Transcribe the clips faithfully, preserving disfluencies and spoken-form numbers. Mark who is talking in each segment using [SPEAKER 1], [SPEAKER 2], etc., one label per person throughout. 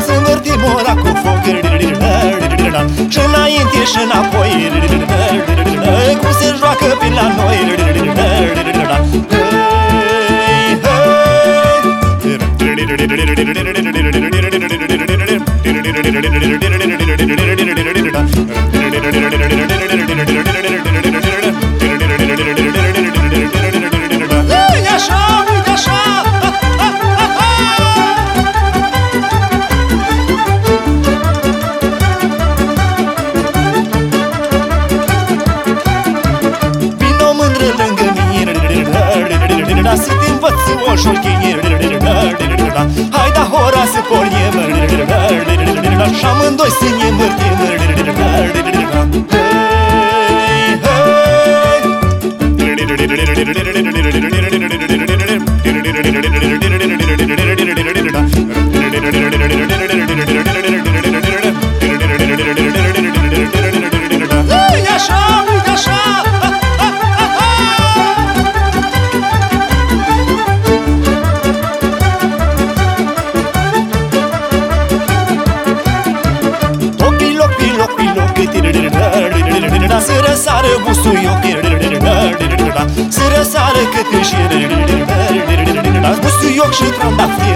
[SPEAKER 1] Să învârtim ora cu foc și înainte și înapoi, cum se joacă pe la noi. Să te învăț o șorchie. Hai da hora să pornim și amândoi să ne învârtim. Să răsară busuioc, să răsară cătâși, busuioc și trandafir.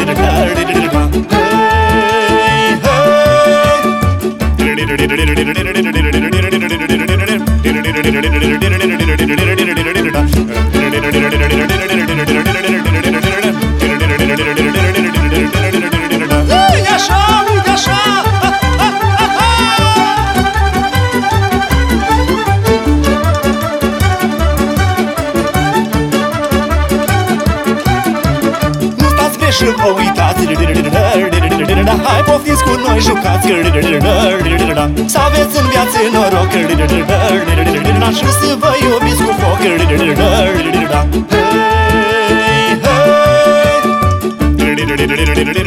[SPEAKER 1] Și vă uitați, hai poftiți cu noi, jucați, să aveți în viață noroc și să vă iubiți cu foc. Hey, hey.